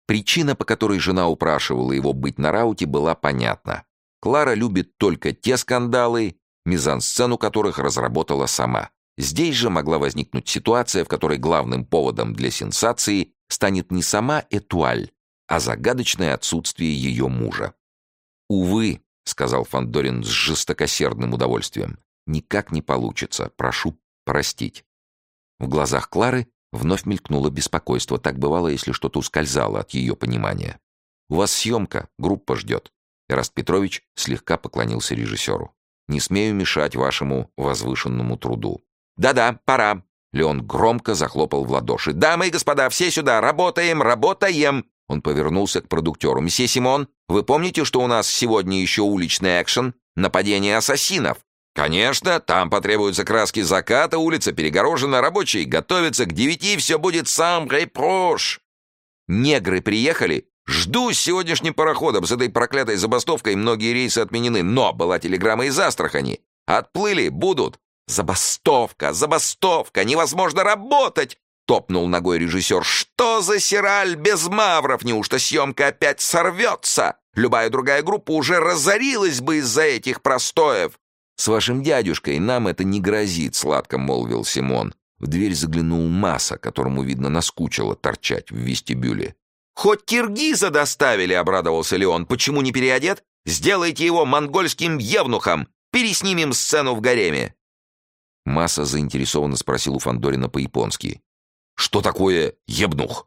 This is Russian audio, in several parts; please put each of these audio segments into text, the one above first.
Причина, по которой жена упрашивала его быть на рауте, была понятна. Клара любит только те скандалы, мизансцену которых разработала сама. Здесь же могла возникнуть ситуация, в которой главным поводом для сенсации станет не сама Этуаль, а загадочное отсутствие ее мужа. «Увы», — сказал Фандорин с жестокосердным удовольствием, — «никак не получится. Прошу простить». В глазах Клары вновь мелькнуло беспокойство. Так бывало, если что-то ускользало от ее понимания. «У вас съемка, группа ждет». Эраст Петрович слегка поклонился режиссеру. «Не смею мешать вашему возвышенному труду». «Да-да, пора». Леон громко захлопал в ладоши. «Дамы и господа, все сюда! Работаем, работаем!» Он повернулся к продюктеру. «Месье Симон, вы помните, что у нас сегодня еще уличный экшен? Нападение ассасинов?» «Конечно, там потребуются краски заката, улица перегорожена, рабочие готовятся, к 9 все будет сам репрош». «Негры приехали?» «Жду с сегодняшним пароходом. С этой проклятой забастовкой многие рейсы отменены. Но была телеграмма из Астрахани. Отплыли, будут». «Забастовка! Забастовка! Невозможно работать!» — топнул ногой режиссер. «Что за сираль без мавров? Неужто съемка опять сорвется? Любая другая группа уже разорилась бы из-за этих простоев!» «С вашим дядюшкой нам это не грозит», — сладко молвил Симон. В дверь заглянул Маса, которому, видно, наскучило торчать в вестибюле. «Хоть киргиза доставили!» — обрадовался Леон. «Почему не переодет? Сделайте его монгольским евнухом! Переснимем сцену в гареме!» Маса заинтересованно спросил у Фандорина по-японски. «Что такое ебнух?»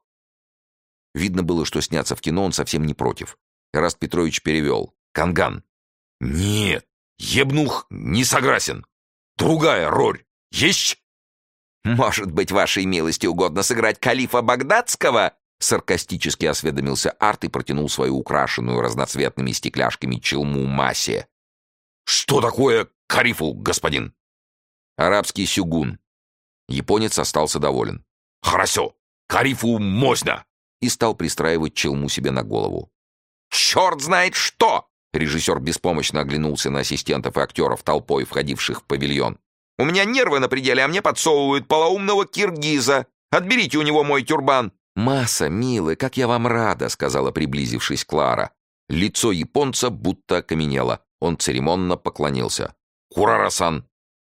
Видно было, что сняться в кино он совсем не против. Эраст Петрович перевел. «Канган». «Нет, ебнух не согласен. Другая роль есть?» «Может быть, вашей милости угодно сыграть калифа Багдадского?» Саркастически осведомился Арт и протянул свою украшенную разноцветными стекляшками челму Масе. «Что такое карифу, господин?» «Арабский сюгун». Японец остался доволен. «Хорошо, карифу можно!» И стал пристраивать челму себе на голову. «Черт знает что!» Режиссер беспомощно оглянулся на ассистентов и актеров, толпой входивших в павильон. «У меня нервы на пределе, а мне подсовывают полоумного киргиза. Отберите у него мой тюрбан». «Маса, милый, как я вам рада!» — сказала, приблизившись Клара. Лицо японца будто окаменело. Он церемонно поклонился. «Курара-сан!»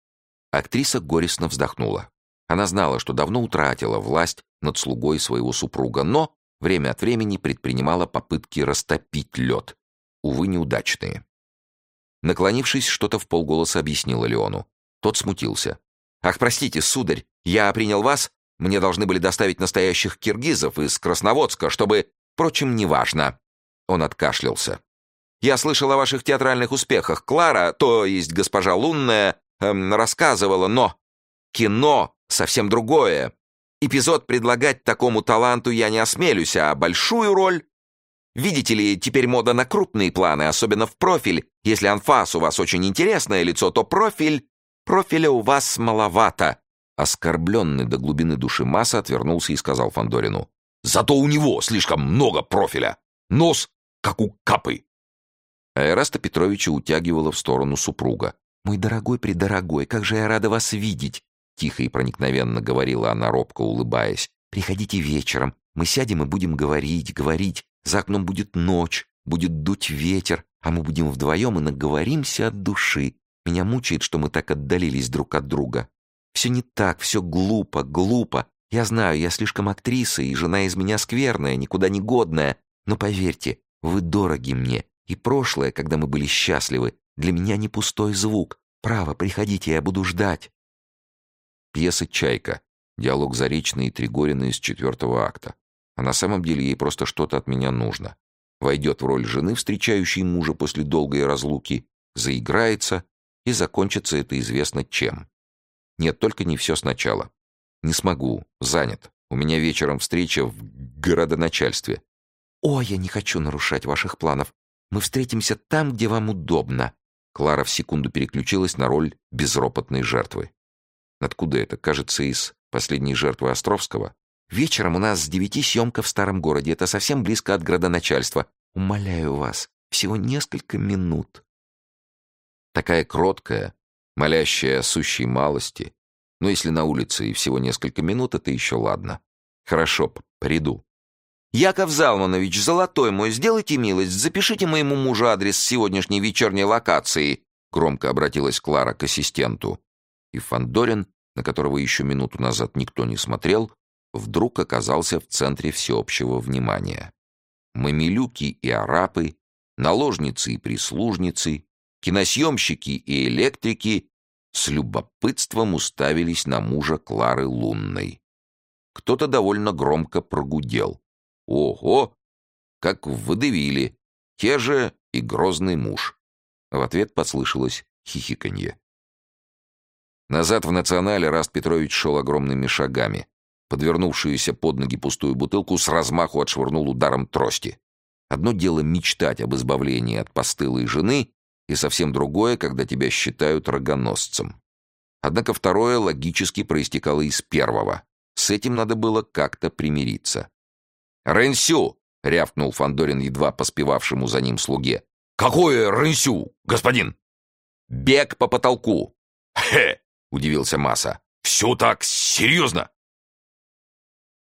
Актриса горестно вздохнула. Она знала, что давно утратила власть над слугой своего супруга, но время от времени предпринимала попытки растопить лед. Увы, неудачные. Наклонившись, что-то вполголоса объяснила Леону. Тот смутился. «Ах, простите, сударь, я принял вас. Мне должны были доставить настоящих киргизов из Красноводска, чтобы... Впрочем, неважно». Он откашлялся. «Я слышал о ваших театральных успехах. Клара, то есть госпожа Лунная, рассказывала, но кино совсем другое. Эпизод предлагать такому таланту я не осмелюсь, а большую роль... Видите ли, теперь мода на крупные планы, особенно в профиль. Если анфас у вас очень интересное лицо, то профиля у вас маловато». Оскорбленный до глубины души Маса отвернулся и сказал Фандорину. «Зато у него слишком много профиля. Нос, как у Капы». А Эраста Петровича утягивала в сторону супруга. «Мой дорогой-предорогой, как же я рада вас видеть!» Тихо и проникновенно говорила она, робко улыбаясь. «Приходите вечером, мы сядем и будем говорить. За окном будет ночь, будет дуть ветер, а мы будем вдвоем и наговоримся от души. Меня мучает, что мы так отдалились друг от друга. Все не так, все глупо. Я знаю, я слишком актриса, и жена из меня скверная, никуда не годная. Но поверьте, вы дороги мне, и прошлое, когда мы были счастливы, для меня не пустой звук. Право, приходите, я буду ждать». Пьеса «Чайка». Диалог Заречной и Тригорина из 4-го акта. А на самом деле ей просто что-то от меня нужно. Войдет в роль жены, встречающей мужа после долгой разлуки, заиграется, и закончится это известно чем. Нет, только не все сначала. Не смогу, занят. У меня вечером встреча в городоначальстве. «О, я не хочу нарушать ваших планов. Мы встретимся там, где вам удобно». Клара в секунду переключилась на роль безропотной жертвы. Откуда это? Кажется, из «Последней жертвы» Островского. «Вечером у нас с 9 съемка в старом городе. Это совсем близко от градоначальства. Умоляю вас, всего несколько минут». Такая кроткая, молящая о сущей малости. Но если на улице и всего несколько минут, это еще ладно. «Хорошо, приду». «Яков Залманович, золотой мой, сделайте милость, запишите моему мужу адрес сегодняшней вечерней локации», громко обратилась Клара к ассистенту. И Фандорин, на которого еще минуту назад никто не смотрел, вдруг оказался в центре всеобщего внимания. Мамилюки и арапы, наложницы и прислужницы, киносъемщики и электрики с любопытством уставились на мужа Клары Лунной. Кто-то довольно громко прогудел: «Ого! Как в водевиле! Те же и грозный муж!» В ответ послышалось хихиканье. Назад в «Национале» Раст Петрович шел огромными шагами. Подвернувшуюся под ноги пустую бутылку с размаху отшвырнул ударом трости. Одно дело мечтать об избавлении от постылой жены, и совсем другое, когда тебя считают рогоносцем. Однако второе логически проистекало из первого. С этим надо было как-то примириться. «Рэнсю!» — рявкнул Фандорин едва поспевавшему за ним слуге. «Какое рэнсю, господин?» «Бег по потолку!» «Хе!» — удивился Маса. «Все так серьезно?»